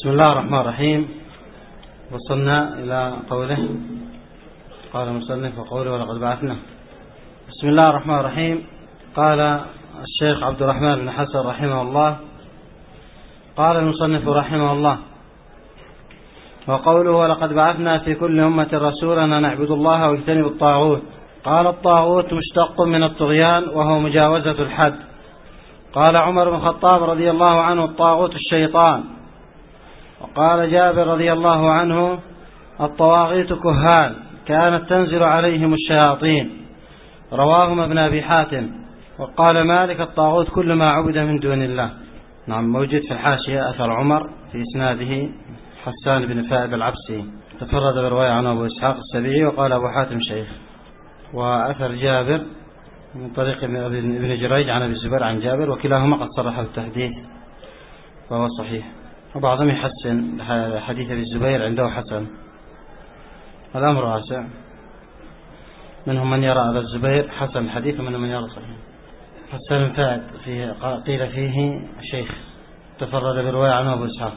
بسم الله الرحمن الرحيم. وصلنا إلى قوله قال المصنف وقوله ولقد بعثنا. بسم الله الرحمن الرحيم. قال الشيخ عبد الرحمن بن حسن رحمه الله قال المصنف رحمه الله وقوله ولقد بعثنا في كل أمة رسولا أن نعبدوا الله واجتنبوا الطاغوت. قال الطاغوت مشتق من الطغيان وهو مجاوزة الحد. قال عمر بن الخطاب رضي الله عنه الطاغوت الشيطان. وقال جابر رضي الله عنه الطواغيت كهان كانت تنزل عليهم الشياطين. رواهما ابن أبي حاتم. وقال مالك الطاغوت كل ما عبد من دون الله. نعم، موجود في الحاشية أثر عمر في إسناده حسان بن فائد العبسي تفرد برواية عنه أبو إسحاق السبيعي وقال أبو حاتم شيخ. وأثر جابر من طريق ابن جريج عن أبي الزبير عن جابر وكلاهما قد صرح بالتحديث فهو صحيح. وبعضهم يحسن حديث ابي الزبير عنده حسن. الأمر واسع، منهم من يرى أبا الزبير حسن الحديث ومنهم من يرى صحيح. حسن فائد قيل فيه شيخ تفرد برواية عنه أبو إسحاق.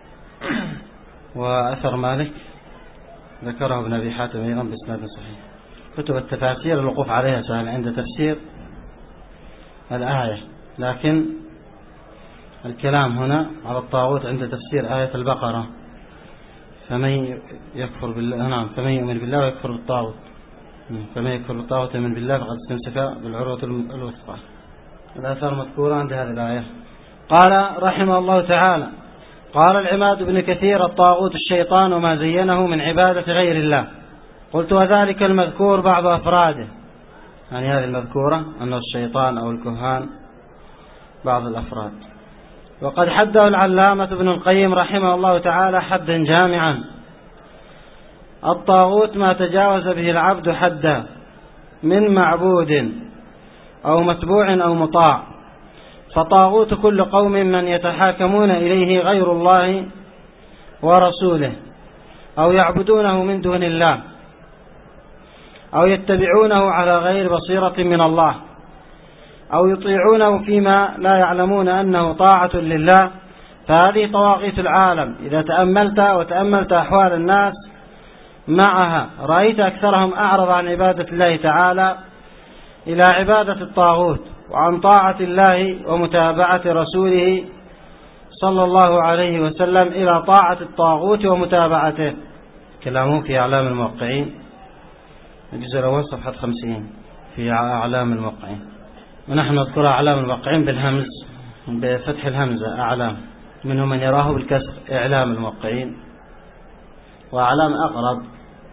وأثر مالك ذكره ابن أبي حاتم أيضا بإسناد صحيح. كتب التفاسير الوقوف عليها سهل عند تفسير الآية، لكن الكلام هنا على الطاغوت عند تفسير آية البقرة. فمن يكفر بالله، نعم، فمن يؤمن بالله ويكفر بالطاغوت، فمن يكفر بالطاغوت ويؤمن بالله فقد استمسك بالعروة الوثقى. الآثار مذكورة عند هذه الآية. قال رحمه الله تعالى قال العماد بن كثير الطاغوت الشيطان وما زينه من عبادة غير الله. قلت وذلك المذكور بعض أفراده، يعني هذه المذكورة أنه الشيطان أو الكهان بعض الأفراد. وقد حده العلامة ابن القيم رحمه الله تعالى حدا جامعا. الطاغوت ما تجاوز به العبد حدا من معبود أو متبوع أو مطاع. فطاغوت كل قوم من يتحاكمون إليه غير الله ورسوله أو يعبدونه من دون الله أو يتبعونه على غير بصيرة من الله أو يطيعونه فيما لا يعلمون أنه طاعة لله. فهذه طواغيت العالم. إذا تأملت أحوال الناس معها رأيت أكثرهم أعرض عن عبادة الله تعالى إلى عبادة الطاغوت وعن طاعة الله ومتابعة رسوله صلى الله عليه وسلم إلى طاعة الطاغوت ومتابعته. كلامه في أعلام الموقعين الجزء الأول صفحة 50 في أعلام الموقعين. ونحن نذكر أعلام الموقعين بالهمز بفتح الهمزة أعلام، منهم من يراه بالكسر إعلام الموقعين. وأعلام أقرب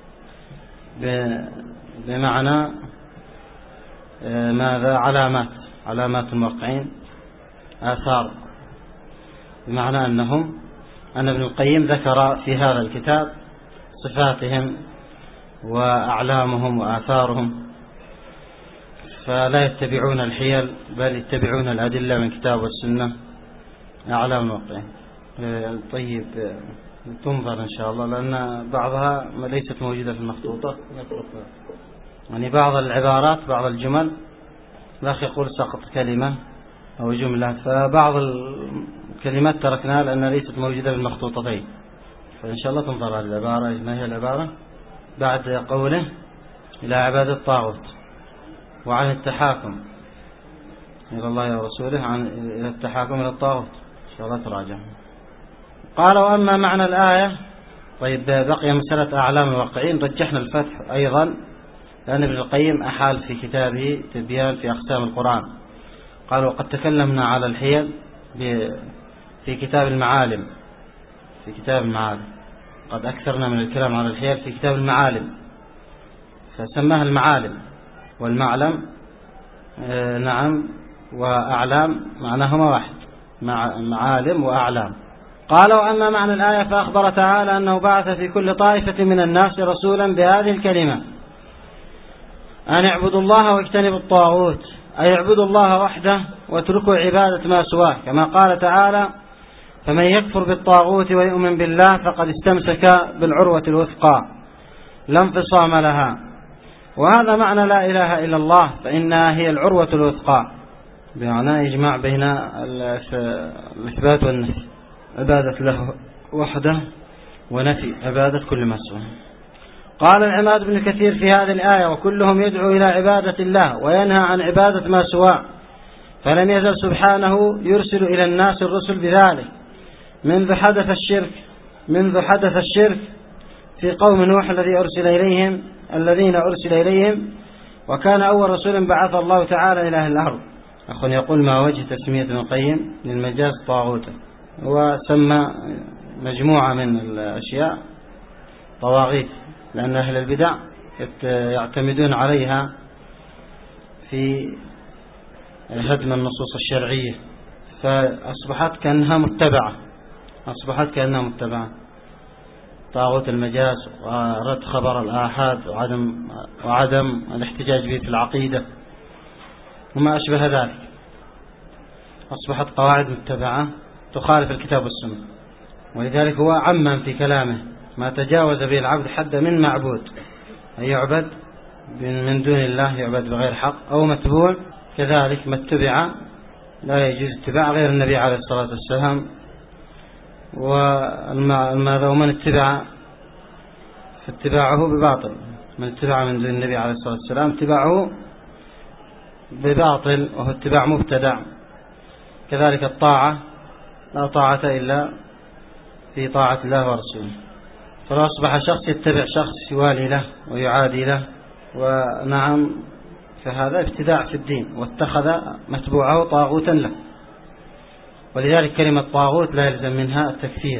بمعنى ماذا؟ علامات الموقعين، آثار، بمعنى أن ابن القيم ذكر في هذا الكتاب صفاتهم وأعلامهم وآثارهم، فلا يتبعون الحيل بل يتبعون الأدلة من كتاب والسنة. أعلام الموقعين. طيب تنظر إن شاء الله، لأن بعضها ليست موجودة في المخطوطة، يعني بعض العبارات بعض الجمل الأخ يقول سقط كلمة أو جملة، فبعض الكلمات تركناها لأنها ليست موجودة في المخطوطتين. فإن شاء الله تنظر على العبارة. ما هي العبارة بعد قوله إلى عبادة الطاغوت وعن التحاكم إلى الله ورسوله إلى التحاكم إلى الطاغوت. إن شاء الله تراجع. قال وأما معنى الآية. طيب بقي مسألة أعلام الواقعين. رجحنا الفتح أيضا لأن ابن القيم أحال في كتابه تبيان في أقسام القرآن. قال وقد تكلمنا على الحيل في كتاب المعالم. قد أكثرنا من الكلام على الحيل في كتاب المعالم، فسماها المعالم والمعلم. نعم، وأعلام معناهما واحد، معالم وأعلام. قال وأما معنى الآية فأخبر تعالى أنه بعث في كل طائفة من الناس رسولا بهذه الكلمة أن اعبدوا الله واجتنبوا الطاغوت، أي اعبدوا الله وحده واتركوا عبادة ما سواه، كما قال تعالى فمن يكفر بالطاغوت ويؤمن بالله فقد استمسك بالعروة الوثقى لا انفصام لها. وهذا معنى لا إله إلا الله، فإنها هي العروة الوثقى، بمعنى إجماع بين الإثبات والنفي، عبادة له وحده ونفي عبادة كل ما سواه. قال العماد بن كثير في هذه الآية: وكلهم يدعو إلى عبادة الله وينهى عن عبادة ما سواه، فلم يزل سبحانه يرسل إلى الناس الرسل بذلك منذ حدث الشرك في قوم نوح الذين أرسل إليهم، وكان أول رسول بعث الله تعالى إلى أهل الأرض. أخ يقول: ما وجه تسمية ابن القيم للمجاز طاغوتا؟ وسمى مجموعة من الأشياء طواغيت، لأن أهل البدع يعتمدون عليها في هدم النصوص الشرعية، فأصبحت كأنها متبعة. طاغوت المجاز ورد خبر الآحاد وعدم الاحتجاج به في العقيدة وما أشبه ذلك، أصبحت قواعد متبعة تخالف الكتاب والسنة. ولذلك هو عمم في كلامه: ما تجاوز به العبد حد من معبود، أن يعبد من دون الله، يعبد بغير حق، أو متبوع كذلك ما اتبع لا يجوز اتباع غير النبي عليه الصلاة والسلام. ومن اتبع فاتباعه بباطل، من اتبع من دون النبي عليه الصلاة والسلام اتباعه بباطل، وهو اتباع مبتدع. كذلك الطاعة لا طاعة إلا في طاعة الله ورسوله. فلو أصبح شخص يتبع شخص يوالي له ويعادي له، ونعم، فهذا ابتداع في الدين، واتخذ متبوعه طاغوتا له. ولذلك كلمة طاغوت لا يلزم منها التكفير،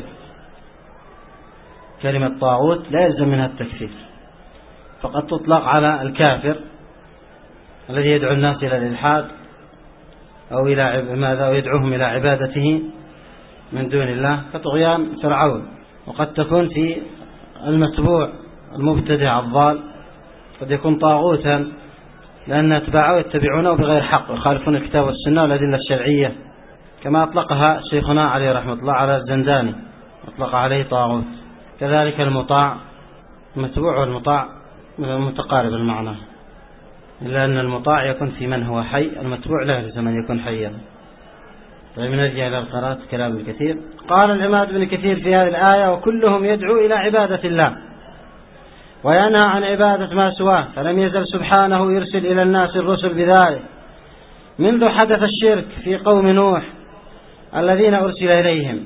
كلمة طاغوت لا يلزم منها التكفير، فقد تطلق على الكافر الذي يدعو الناس إلى الإلحاد أو يدعوهم إلى عبادته من دون الله، كطغيان فرعون. وقد تكون في المتبوع المبتدع الضال قد يكون طاغوتا، لأن أتباعه يتبعونه بغير حق ويخالفون الكتاب والسنة والأدلة الشرعية، كما أطلقها شيخنا عليه رحمة الله على الزنداني، أطلق عليه طاغوت. كذلك المطاع، المتبوع والمطاع متقارب المعنى، إلا أن المطاع يكون في من هو حي، المتبوع لا يلزم أن يكون حيا. طيب نرجع إلى القراءة كلام الكثير. قال العماد بن كثير في هذه الآية: وكلهم يدعو إلى عبادة الله وينهى عن عبادة ما سواه، فلم يزل سبحانه يرسل إلى الناس الرسل بذلك منذ حدث الشرك في قوم نوح الذين أرسل إليهم،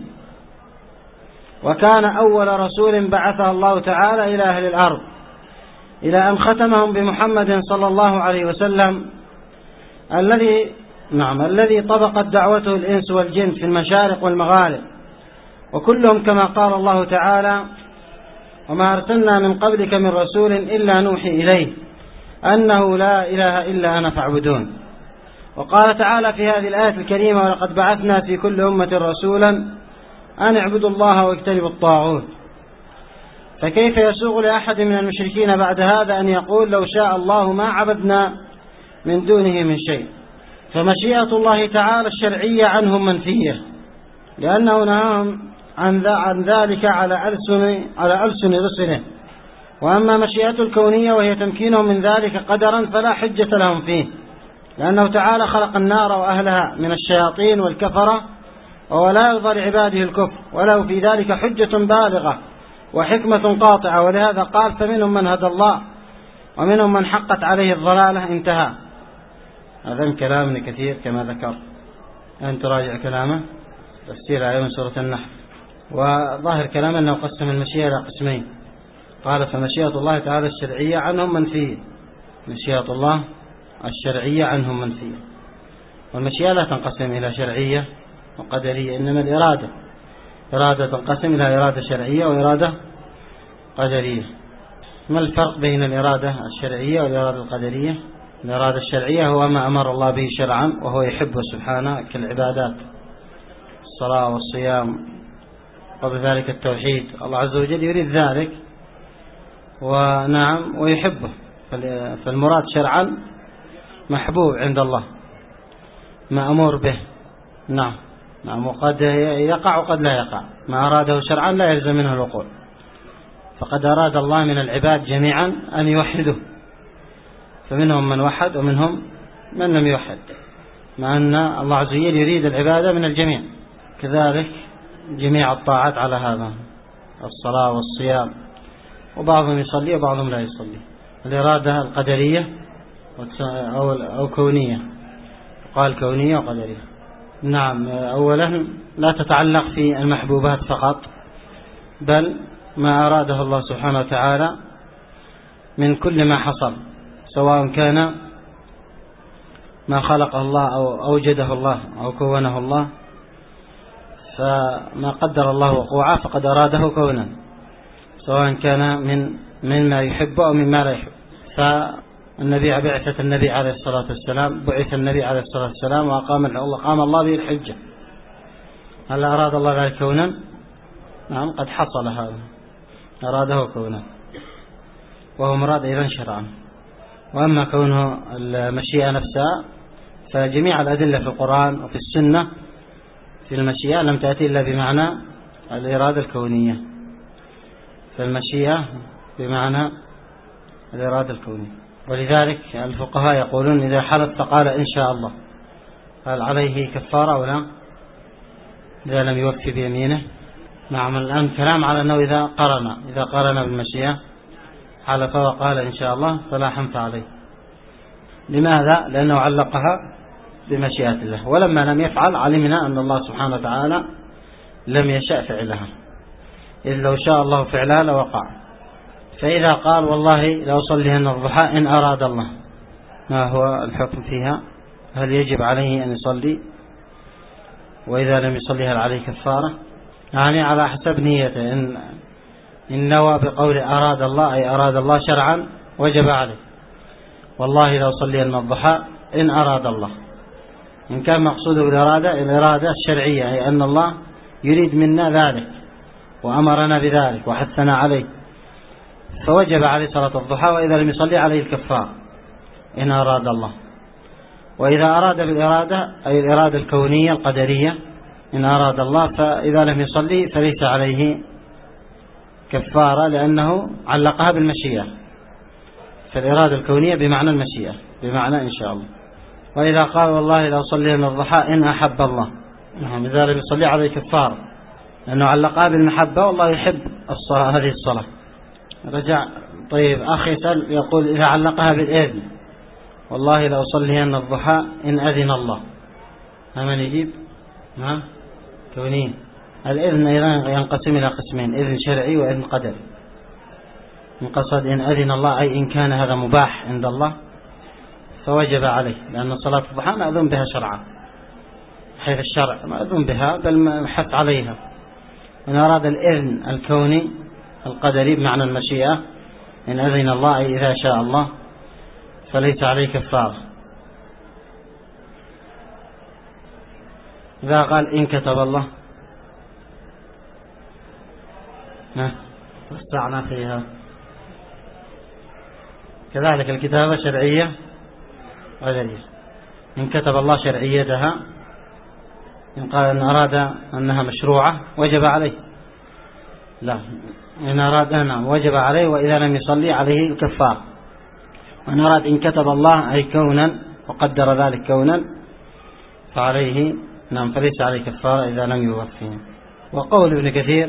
وكان أول رسول بعثه الله تعالى إلى أهل الأرض، إلى أن ختمهم بمحمد صلى الله عليه وسلم الذي طبقت دعوته الإنس والجن في المشارق والمغارب، وكلهم كما قال الله تعالى: وما أرسلنا من قبلك من رسول إلا نوحي إليه أنه لا إله إلا أنا فاعبدون. وقال تعالى في هذه الآية الكريمة: ولقد بعثنا في كل أمة رسولا أن اعبدوا الله واجتنبوا الطاغوت. فكيف يسوغ لأحد من المشركين بعد هذا أن يقول: لو شاء الله ما عبدنا من دونه من شيء؟ فمشيئة الله تعالى الشرعية عنهم منفية، لأنه نهاهم عن ذلك على ألسن رسله. وأما مشيئته الكونية وهي تمكينهم من ذلك قدرا فلا حجة لهم فيه، لأنه تعالى خلق النار وأهلها من الشياطين والكفرة، ولا يرضى لعباده الكفر، وله في ذلك حجة بالغة وحكمة قاطعة. ولهذا قال: فمنهم من هدى الله ومنهم من حقت عليه الضلالة. انتهى. هذا من كلام كثير كما ذكر، أن تراجع كلامه تفسير آية من سورة النحل. وظاهر كلامه أنه قسم المشيئة إلى قسمين، قال: فمشيئة الله تعالى الشرعية عنهم منفية، مشيئة الله الشرعية عنهم منفية. والمشيئة لا تنقسم إلى شرعية وقدرية، إنما الإرادة تنقسم إلى إرادة شرعية وإرادة قدرية. ما الفرق بين الإرادة الشرعية والإرادة القدرية؟ الإرادة الشرعية هو ما أمر الله به شرعا وهو يحبه سبحانه، كالعبادات، الصلاة والصيام، قبل ذلك التوحيد. الله عز وجل يريد ذلك ونعم ويحبه، فالمراد شرعا محبوب عند الله، مأمور به. نعم، وقد يقع وقد لا يقع. ما أراده شرعا لا يلزم منه الوقوع، فقد أراد الله من العباد جميعا أن يوحدوه، فمنهم من وحد ومنهم من لم يوحد، مع أن الله عز وجل يريد العبادة من الجميع. كذلك جميع الطاعات على هذا، الصلاة والصيام، وبعضهم يصلي وبعضهم لا يصلي. الإرادة القدرية أو كونية، قال كونية وقدرية. نعم، أولا لا تتعلق في المحبوبات فقط، بل ما أراده الله سبحانه وتعالى من كل ما حصل، سواء كان ما خلقه الله أو أوجده الله أو كونه الله، فما قدر الله وقوعه فقد أراده كونا، سواء كان مما يحب أو مما لا يحب. بعثة النبي عليه الصلاة والسلام، بعث النبي عليه الصلاة والسلام وقام الله به الحجة. هل أراد الله ذلك كونا؟ نعم، قد حصل هذا، أراده كونا، وهو مراد إذن شرعا. وأما كونه المشيئة نفسها، فجميع الأدلة في القرآن وفي السنة في المشيئة لم تأتي إلا بمعنى الإرادة الكونية، فالمشيئة بمعنى الإرادة الكونية. ولذلك الفقهاء يقولون إذا حلف فقال إن شاء الله، هل عليه كفارة أو لا إذا لم يوفي بيمينه؟ نعم، الآن كلام على أنه إذا قرن بالمشيئة حلف وقال إن شاء الله فلا حنف عليه. لماذا؟ لأنه علقها بمشيئة الله، ولما لم يفعل علمنا أن الله سبحانه وتعالى لم يشاء فعلها، إذ لو شاء الله فعلها لوقع. فإذا قال والله لو صليهن الضحى إن أراد الله، ما هو الحكم فيها؟ هل يجب عليه أن يصلي؟ وإذا لم يصلي هل عليه كفارة؟ يعني على حسب نيته، إن نوى بقول أراد الله أي أراد الله شرعا وجب عليه، والله لو صليهن الضحى إن أراد الله. إن كان مقصوده الإرادة الشرعية، أي أن الله يريد منا ذلك وأمرنا بذلك وحثنا عليه، فوجب عليه صلاة الضحى، وإذا لم يصلي عليه الكفار إن أراد الله. وإذا أراد بالإرادة أي الإرادة الكونية القدرية إن أراد الله، فإذا لم يصلي فليس عليه كفارة، لأنه علقها بالمشيئة، فالإرادة الكونية بمعنى المشيئة، بمعنى إن شاء الله. وإذا قال والله لو صلينا الضحى إن أحب الله، نعم، إذا لم يصلي عليه كفارة، لأنه علقها بالمحبة، والله يحب هذه الصلاة. رجع. طيب، أخي يسأل يقول إذا علقها بالإذن، والله لو صلينا الضحى إن أذن الله، من يجيب؟ نعم، كونين. الإذن أيضا ينقسم إلى قسمين، إذن شرعي وإذن قدري. مقصد إن أذن الله أي إن كان هذا مباح عند الله فوجب عليه، لأن صلاة الضحى مأذون بها شرعا، حيث الشرع مأذون بها بل حث عليها. إن أراد الإذن الكوني القدري بمعنى المشيئة، إن أذن الله أي إذا شاء الله، فليس عليه كفارة. إذا قال إن كتب الله، وسعنا فيها. كذلك الكتابة شرعية قدرية، إن كتب الله شرعيتها، إن قال إن أراد أنها مشروعة وجب عليه، لا، إن أراد أنها وجب عليه، وإذا لم يصلي عليه الكفار. وإن أراد إن كتب الله أي كونا وقدر ذلك كونا فعليه، نعم، فليس عليه كفارة إذا لم يوفيه. وقول ابن كثير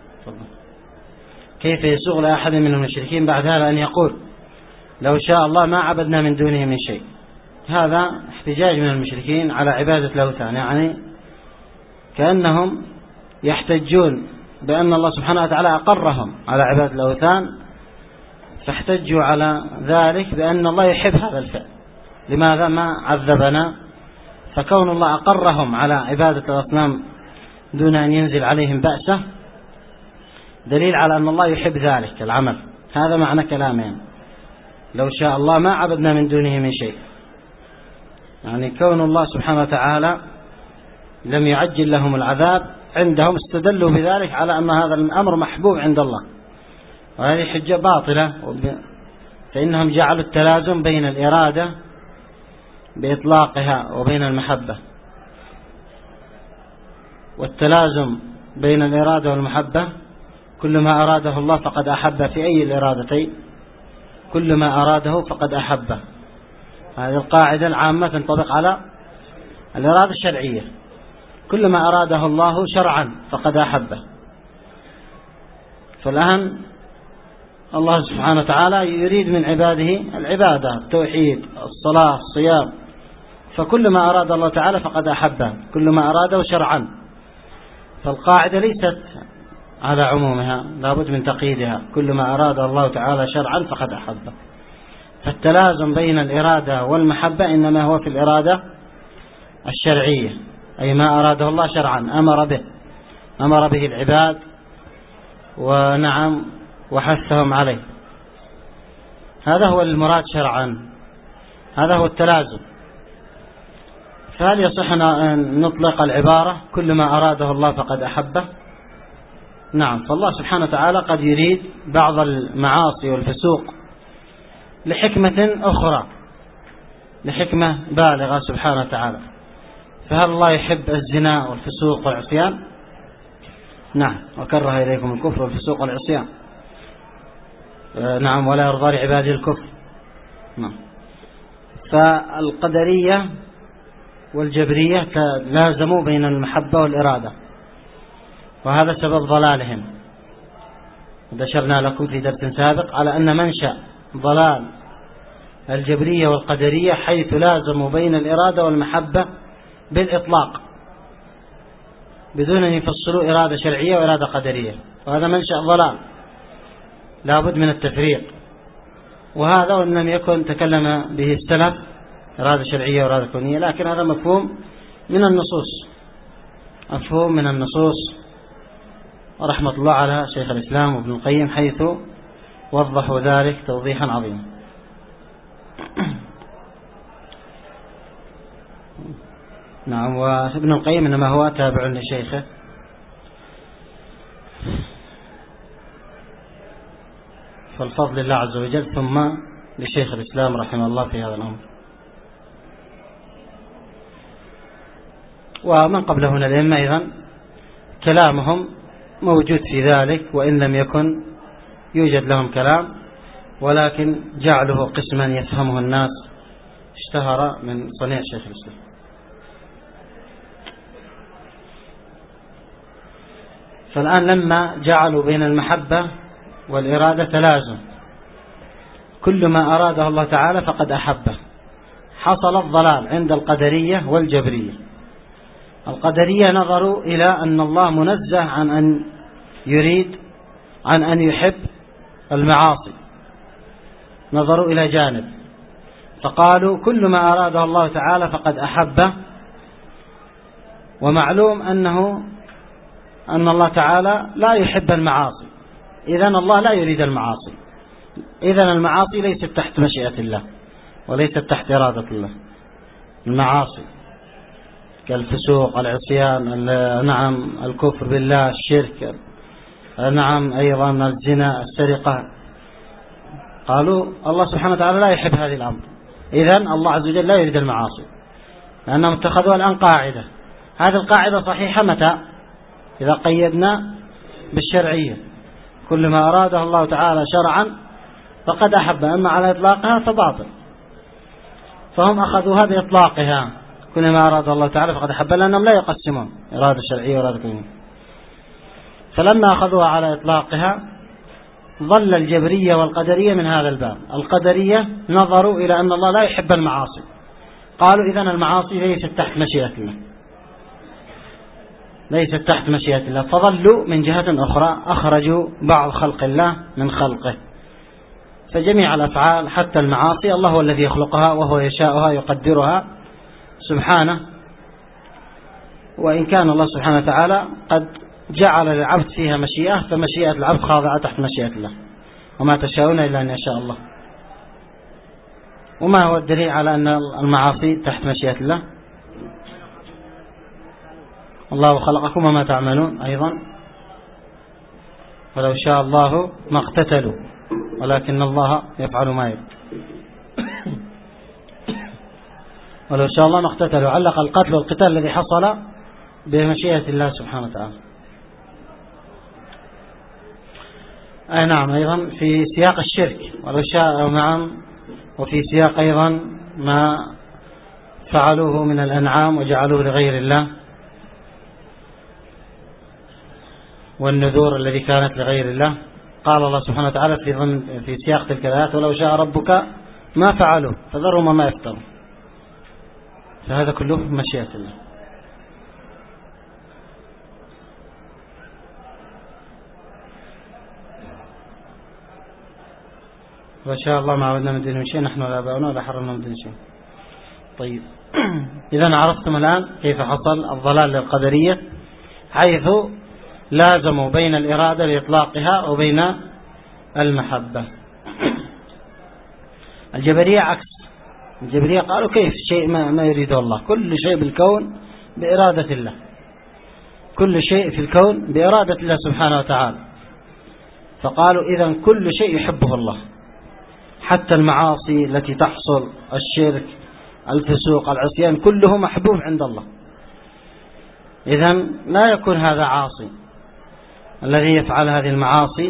كيف يسوغ لأحد من المشركين بعد هذا أن يقول لو شاء الله ما عبدنا من دونه من شيء؟ هذا احتجاج من المشركين على عبادة الأوثان، يعني كأنهم يحتجون بأن الله سبحانه وتعالى أقرهم على عبادة الأوثان، فاحتجوا على ذلك بأن الله يحب هذا الفعل، لماذا ما عذبنا؟ فكون الله أقرهم على عبادة الأصنام دون أن ينزل عليهم بأسه دليل على أن الله يحب ذلك العمل. هذا معنى كلامهم، لو شاء الله ما عبدنا من دونه من شيء، يعني كون الله سبحانه وتعالى لم يعجل لهم العذاب عندهم استدلوا بذلك على أن هذا الأمر محبوب عند الله، وهذه حجة باطلة، فإنهم جعلوا التلازم بين الإرادة بإطلاقها وبين المحبة، والتلازم بين الإرادة والمحبة كل ما أراده الله فقد أحب، في أي الإرادتين كل ما أراده فقد أحبه. هذه القاعدة العامة تنطبق على الإرادة الشرعية، كل ما أراده الله شرعا فقد أحبه. فالآن الله سبحانه وتعالى يريد من عباده العبادة، التوحيد، الصلاة، الصيام، فكل ما أراد الله تعالى فقد أحبه، كل ما أراده شرعا. فالقاعدة ليست على عمومها، لابد من تقييدها، كل ما أراد الله تعالى شرعا فقد أحبه. فالتلازم بين الإرادة والمحبة إنما هو في الإرادة الشرعية، أي ما أراده الله شرعا أمر به العباد ونعم وحثهم عليه، هذا هو المراد شرعا، هذا هو التلازم. فهل يصح أن نطلق العبارة كل ما أراده الله فقد أحبه؟ نعم، فالله سبحانه وتعالى قد يريد بعض المعاصي والفسوق لحكمة أخرى، لحكمة بالغة سبحانه وتعالى. فهل الله يحب الزنا والفسوق والعصيان؟ نعم، وكره إليكم الكفر والفسوق والعصيان. نعم، ولا يرضى لعباده الكفر. نعم. فالقدرية والجبرية لازموا بين المحبة والإرادة، وهذا سبب ضلالهم. ذكرنا لكم في درس سابق على أن منشأ ضلال الجبرية والقدرية حيث لازموا بين الإرادة والمحبة بالإطلاق بدون أن يفصلوا إرادة شرعية وإرادة قدرية، وهذا منشأ ضلال لابد من التفريق. وهذا وإن لم يكن تكلم به السلف إرادة شرعية وإرادة كونية، لكن هذا مفهوم من النصوص، مفهوم من النصوص، ورحمة الله على شيخ الإسلام وابن القيم حيث وضحوا ذلك توضيحا عظيما. نعم، وابن القيم إنما هو تابع لشيخه، فالفضل لله عز وجل ثم لشيخ الإسلام رحمه الله في هذا الأمر. ومن قبله من الأئمة أيضا كلامهم موجود في ذلك، وإن لم يكن يوجد لهم كلام، ولكن جعله قسما يفهمه الناس اشتهر من صنيع شيخ الإسلام. فالآن لما جعلوا بين المحبة والإرادة تلازم، كل ما أراده الله تعالى فقد أحبه، حصل الضلال عند القدرية والجبرية. القدرية نظروا إلى أن الله منزه عن أن يريد عن أن يحب المعاصي، نظروا إلى جانب، فقالوا كل ما أراده الله تعالى فقد أحبه. ومعلوم أن الله تعالى لا يحب المعاصي، إذن الله لا يريد المعاصي، إذن المعاصي ليست تحت مشيئة الله وليست تحت إرادة الله. المعاصي كالفسوق، العصيان، نعم الكفر بالله، الشرك، نعم أيضا الزنا، السرقة، قالوا الله سبحانه وتعالى لا يحب هذه الأمر، إذن الله عز وجل لا يريد المعاصي، لأنهم اتخذوا الآن قاعدة. هذه القاعدة صحيحة متى؟ إذا قيدنا بالشرعية، كل ما أراده الله تعالى شرعا فقد أحب، أما على إطلاقها فباطل. فهم أخذوها بإطلاقها، كل ما أراد الله تعالى فقد أحب، لأنهم لا يقسمون إرادة شرعية وإرادة كونية. فلما أخذوها على إطلاقها ظل الجبرية والقدرية من هذا الباب. القدرية نظروا إلى أن الله لا يحب المعاصي، قالوا إذن المعاصي ليست تحت مشيئة الله، ليست تحت مشيئة الله، فظلوا من جهة أخرى أخرجوا بعض خلق الله من خلقه. فجميع الأفعال حتى المعاصي الله هو الذي يخلقها وهو يشاءها يقدرها سبحانه، وإن كان الله سبحانه وتعالى قد جعل للعبد فيها مشيئة، فمشيئة العبد خاضعة تحت مشيئة الله، وما تشاءون إلا أن يشاء الله. وما هو الدليل على أن المعاصي تحت مشيئة الله؟ الله خلقكم وما تعملون أيضا، ولو شاء الله ما اقتتلوا ولكن الله يفعل ما يريد. ولو شاء الله ما اقتتلوا، علق القتل والقتال الذي حصل بمشيئة الله سبحانه وتعالى. نعم، أيضا في سياق الشرك ولو شاء، نعم، وفي سياق أيضا ما فعلوه من الأنعام وجعلوه لغير الله، والنذور الذي كانت لغير الله. قال الله سبحانه وتعالى في سياق تلك الآيات: ولو شاء ربك ما فعلوا فذرهم وما يفترون. فهذا كله مشيئة الله. وإن شاء الله ما عودنا من دين شيء، نحن ولا آباؤنا ولا حرمنا من دين شيء. طيب، إذا عرفتم الآن كيف حصل الضلال للقدرية، حيث لازموا بين الإرادة لإطلاقها وبين المحبة. الجبرية عكس. الجبرية قالوا كيف شيء ما يريده الله، كل شيء بالكون بإرادة الله، كل شيء في الكون بإرادة الله سبحانه وتعالى. فقالوا إذن كل شيء يحبه الله، حتى المعاصي التي تحصل، الشرك، الفسوق، العصيان، كله محبوب عند الله. إذن لا يكون هذا عاصي الذي يفعل هذه المعاصي،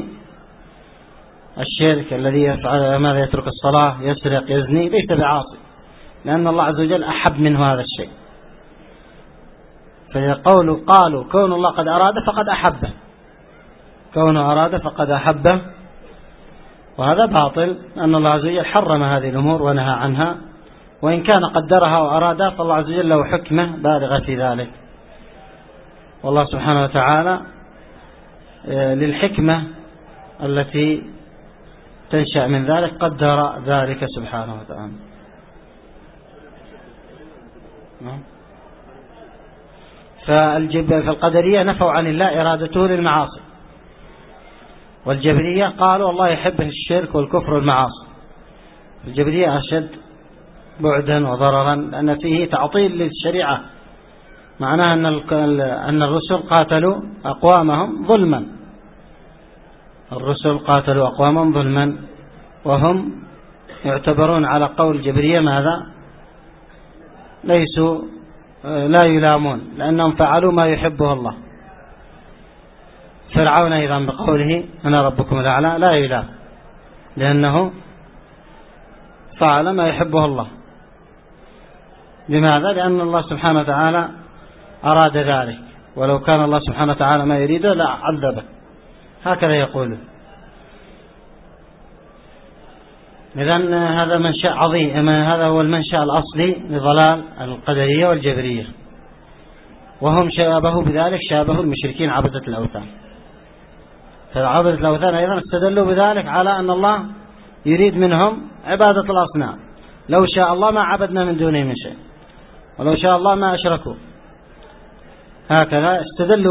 الشرك الذي يفعل ماذا، يترك الصلاة، يسرق، يزني، ليس بعاصي، لأن الله عز وجل أحب منه هذا الشيء. قالوا كون الله قد أراد فقد أحبه، كونه أراد فقد أحبه، وهذا باطل، أن الله عز وجل حرم هذه الأمور ونهى عنها، وإن كان قدرها وأرادها فالله عز وجل له حكمة بالغة في ذلك. والله سبحانه وتعالى للحكمة التي تنشأ من ذلك قدر ذلك سبحانه وتعالى. فالقدرية نفوا عن الله إرادته للمعاصي، والجبرية قالوا الله يحبه الشرك والكفر والمعاصي. الجبرية أشد بعدا وضررا، لأن فيه تعطيل للشريعة، معناها أن الرسل قاتلوا أقوامهم ظلما، الرسل قاتلوا أقوامهم ظلما، وهم يعتبرون على قول الجبرية ماذا، ليسوا لا يلامون، لأنهم فعلوا ما يحبه الله. فرعون أيضا بقوله أنا ربكم الأعلى لا يلام، لأنه فعل ما يحبه الله. لماذا؟ لأن الله سبحانه وتعالى أراد ذلك، ولو كان الله سبحانه وتعالى ما يريده لا عذبه، هكذا يقول. إذن هذا منشأ عظيم، هذا هو المنشأ الأصلي لضلال القدرية والجبرية، وهم شابهوا بذلك، شابهوا المشركين عبدة الأوثان. فعبدة الأوثان أيضا استدلوا بذلك على أن الله يريد منهم عبادة الأصنام، لو شاء الله ما عبدنا من دونه من شيء، ولو شاء الله ما أشركوا. هكذا استدلوا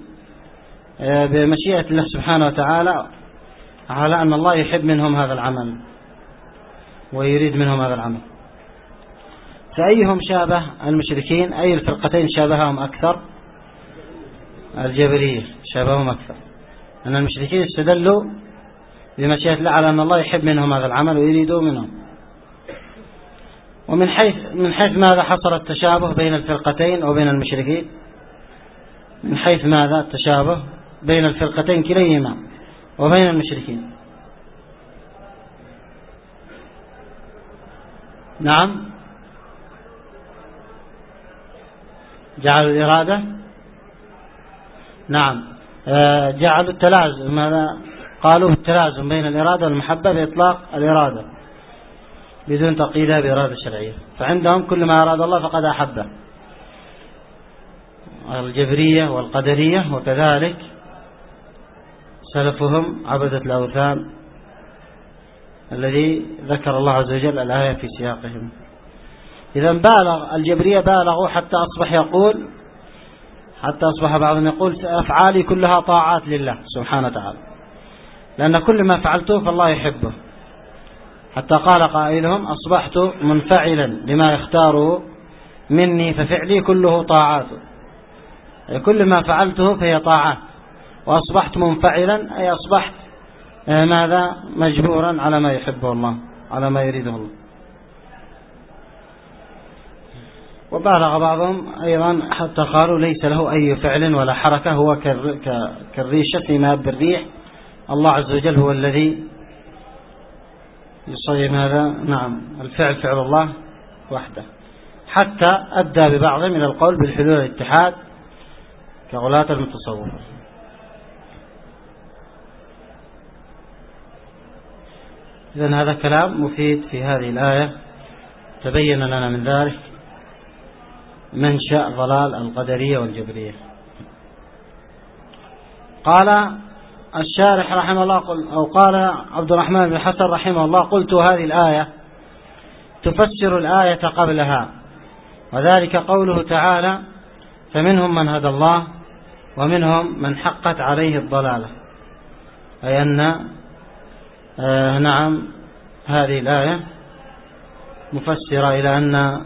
بمشيئة الله سبحانه وتعالى على أن الله يحب منهم هذا العمل ويريد منهم هذا العمل. فأيهم شابه المشركين، أي الفرقتين شابههم أكثر؟ الجبرية شابههم أكثر، أن المشركين استدلوا بمشيئة الله على أن الله يحب منهم هذا العمل ويريدوا منهم. ومن حيث ماذا حصل التشابه بين الفرقتين وبين المشركين؟ من حيث ماذا التشابه بين الفرقتين كليهما وبين المشركين؟ نعم، جعلوا الإرادة، نعم، جعلوا التلازم، ماذا قالوا التلازم بين الإرادة والمحبة بإطلاق الإرادة بدون تقييدها بإرادة شرعية. فعندهم كل ما أراد الله فقد أحبه، الجبرية والقدرية، وكذلك سلفهم عبدة الأوثان الذي ذكر الله عز وجل الآية في سياقهم. إذا بالغ الجبرية، بالغوا حتى أصبح بعضهم يقول أفعالي كلها طاعات لله سبحانه وتعالى، لأن كل ما فعلته فالله يحبه، حتى قال قائلهم أصبحت منفعلا لما يختاره مني ففعلي كله طاعات، كل ما فعلته فهي طاعات، وأصبحت منفعلا أي أصبحت ماذا مجبورا على ما يحبه الله، على ما يريده الله. وبالغ بعضهم أيضا حتى قالوا ليس له أي فعل ولا حركة، هو كالريشة في مهب الريح، الله عز وجل هو الذي يصيب هذا، نعم، الفعل فعل الله وحده، حتى أدى ببعضهم إلى القول بالحلول والاتحاد كغلاة المتصوفة. إذن هذا كلام مفيد في هذه الآية، تبين لنا من ذلك منشأ ضلال القدرية والجبرية. قال الشارح رحمه الله، أو قال عبد الرحمن بن حسن رحمه الله: قلت هذه الآية تفسر الآية قبلها، وذلك قوله تعالى: فمنهم من هدى الله ومنهم من حقت عليه الضلالة. أي أن نعم هذه الآية مفسرة إلى أن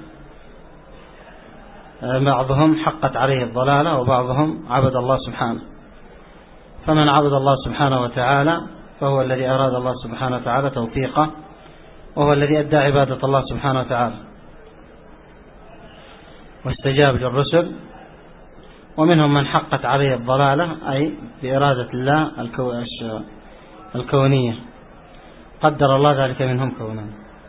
بعضهم حقت عليه الضلالة وبعضهم عبد الله سبحانه. فمن عبد الله سبحانه وتعالى فهو الذي أراد الله سبحانه وتعالى توفيقه، وهو الذي أدى عبادة الله سبحانه وتعالى واستجاب للرسل. ومنهم من حقت عليه الضلالة، أي بإرادة الله الكونية، قدر الله ذلك منهم كونا.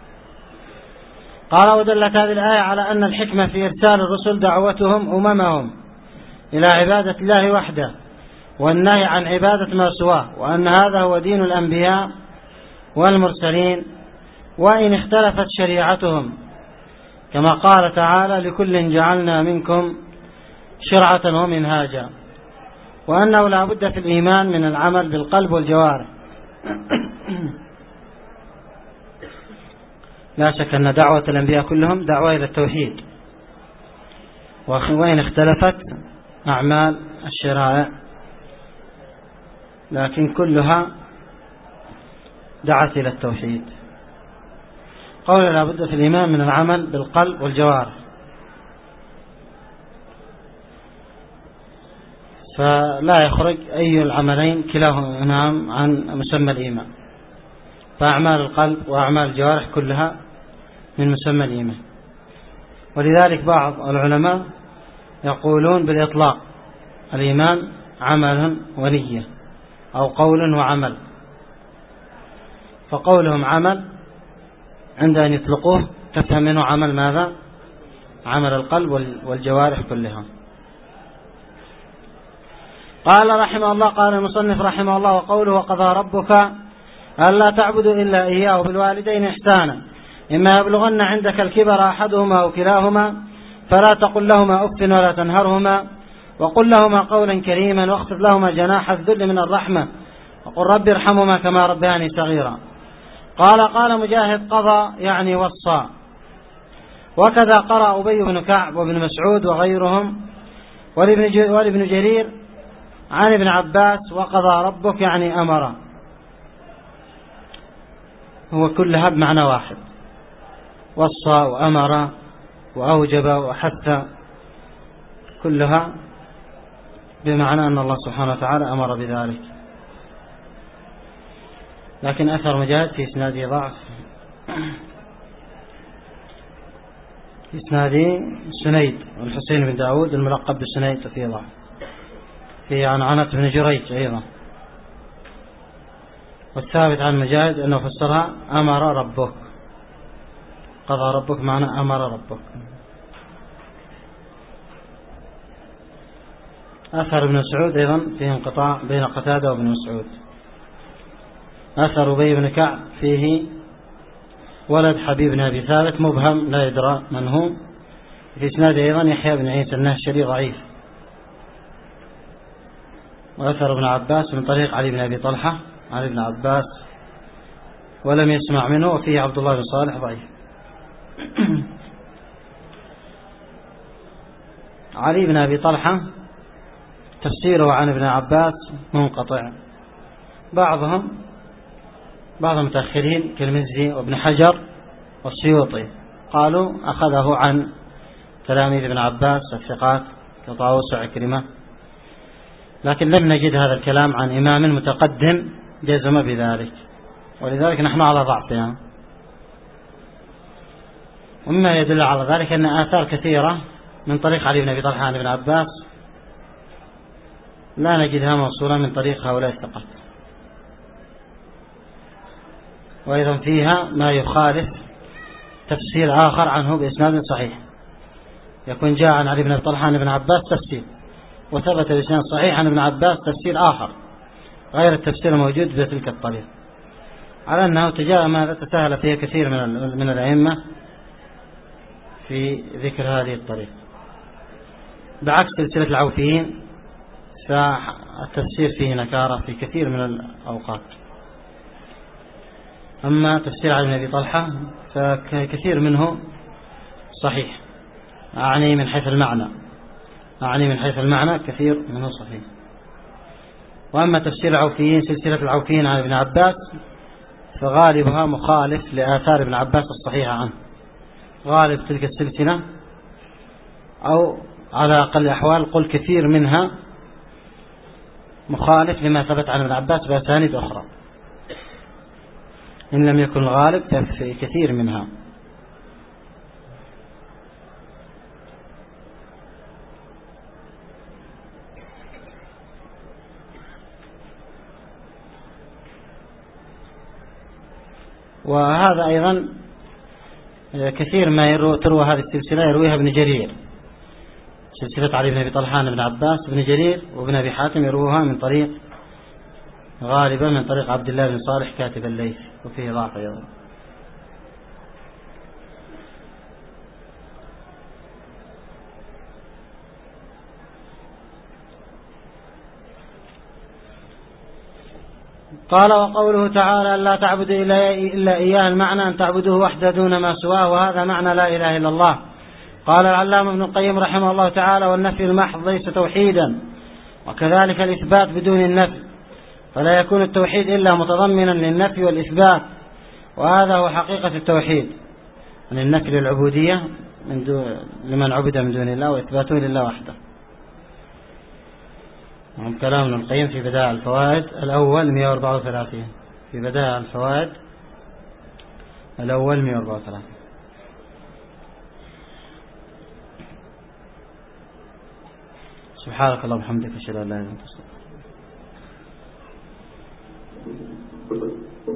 قال: ودلت هذه الآية على أن الحكمة في إرسال الرسل دعوتهم أممهم إلى عبادة الله وحده والنهي عن عبادة ما سواه، وأن هذا هو دين الأنبياء والمرسلين، وإن اختلفت شريعتهم، كما قال تعالى: لكل جعلنا منكم شرعة ومنهاجا. وأنه لا بد في الإيمان من العمل بالقلب والجوارح. لا شك أن دعوة الأنبياء كلهم دعوة إلى التوحيد، وإن اختلفت أعمال الشرائع، لكن كلها دعت إلى التوحيد. قول لا بد في الإيمان من العمل بالقلب والجوارح، فلا يخرج أي العملين كلاهما عن مسمى الإيمان، فأعمال القلب وأعمال الجوارح كلها من مسمى الإيمان. ولذلك بعض العلماء يقولون بالإطلاق: الإيمان عمل ونية، أو قول وعمل. فقولهم عمل عند أن يطلقوه تفهم منه عمل ماذا؟ عمل القلب والجوارح كلها. قال رحمه الله، قال المصنف رحمه الله: وقوله: وقضى ربك ألا تعبدوا إلا إياه وبالوالدين إحسانا، إما يبلغن عندك الكبر أحدهما أو كلاهما فلا تقل لهما أف ولا تنهرهما، وقل لهما قولا كريما، واخفض لهما جناح الذل من الرحمة، وقل رب ارحمهما كما ربياني صغيرا. قال مجاهد: قضى يعني وصى. وكذا قرأ أبي بن كعب وابن مسعود وغيرهم، والابن جرير عن ابن عباس: وقضى ربك يعني أمر. هو كلها بمعنى واحد: وصى وأمر وأوجب وحث، كلها بمعنى أن الله سبحانه وتعالى أمر بذلك. لكن أثر مجاهد في إسناده ضعف، في إسناده سنيد والحسين بن داود الملقب بسنيد فيه ضعف، في عنعنة بن جريج أيضا. والثابت عن مجاهد أنه فسرها أمر ربك، قضى ربك معنى أمر ربك. أثر ابن مسعود أيضا فيه انقطاع بين قتادة وابن مسعود. أثر أبي بن كعب فيه ولد حبيب بن أبي ثابت مبهم لا يدرى من هو. في إسناده أيضا يحيى بن عيسى النهشري ضعيف. وأثر ابن عباس من طريق علي بن أبي طلحة عن ابن عباس ولم يسمع منه، وفيه عبد الله بن صالح ضعيف. علي بن أبي طلحة تفسيره عن ابن عباس منقطع. بعضهم المتأخرين كالمزي وابن حجر والسيوطي قالوا أخذه عن تلاميذ ابن عباس الثقات كطاووس وعكرمة، لكن لم نجد هذا الكلام عن إمام متقدم جزم بذلك، ولذلك نحن على ضعفها. ومما يدل على ذلك أن آثار كثيرة من طريق علي بن أبي طلحة عن ابن عباس لا نجدها موصولة من طريق هؤلاء الثقات، وأيضا فيها ما يخالف تفسير آخر عنه بإسناد صحيح، يكون جاء عن علي بن أبي طلحة عن ابن عباس تفسير، وثبت بإسناد صحيح عن ابن عباس تفسير آخر غير التفسير الموجود بتلك الطريق. على أنه ما تساهل فيها كثير من الأئمة في ذكر هذه الطريقة، بعكس سلسلة العوفيين فالتفسير فيه نكارة في كثير من الأوقات. أما تفسير علي بن أبي طلحة فكثير منه صحيح، أعني من حيث المعنى كثير منه صحيح. وأما تفسير العوفيين سلسلة العوفيين عن ابن عباس فغالبها مخالف لآثار ابن عباس الصحيحة عنه، غالب تلك السلسلة أو على أقل الأحوال قل كثير منها مخالف لما ثبت عن ابن عباس بأسانيد أخرى، إن لم يكن الغالب ففي كثير منها. وهذا أيضا كثير ما تروى هذه السلسلة يرويها ابن جرير، سلسلة علي بن أبي طلحة بن عباس ابن جرير وابن أبي حاتم يروها من طريق غالبا من طريق عبد الله بن صالح كاتب الليث، وفيه ضعف أيضا. قال وقوله تعالى لا تعبد إلا إياه، المعنى أن تعبدوه وحده دون ما سواه، وهذا معنى لا إله إلا الله. قال العلامة ابن القيم رحمه الله تعالى والنفي المحض ليس توحيدا، وكذلك الإثبات بدون النفي، فلا يكون التوحيد إلا متضمنا للنفي والإثبات، وهذا هو حقيقة التوحيد، من النفي للعبودية لمن عبد من دون الله، وإثباته لله وحده. كلام ابن القيم في بدائع الفوائد الأول 134، في بدائع الفوائد الأول 134. سبحانك اللهم وبحمدك أشهد أن لا إله إلا أنت أستغفرك.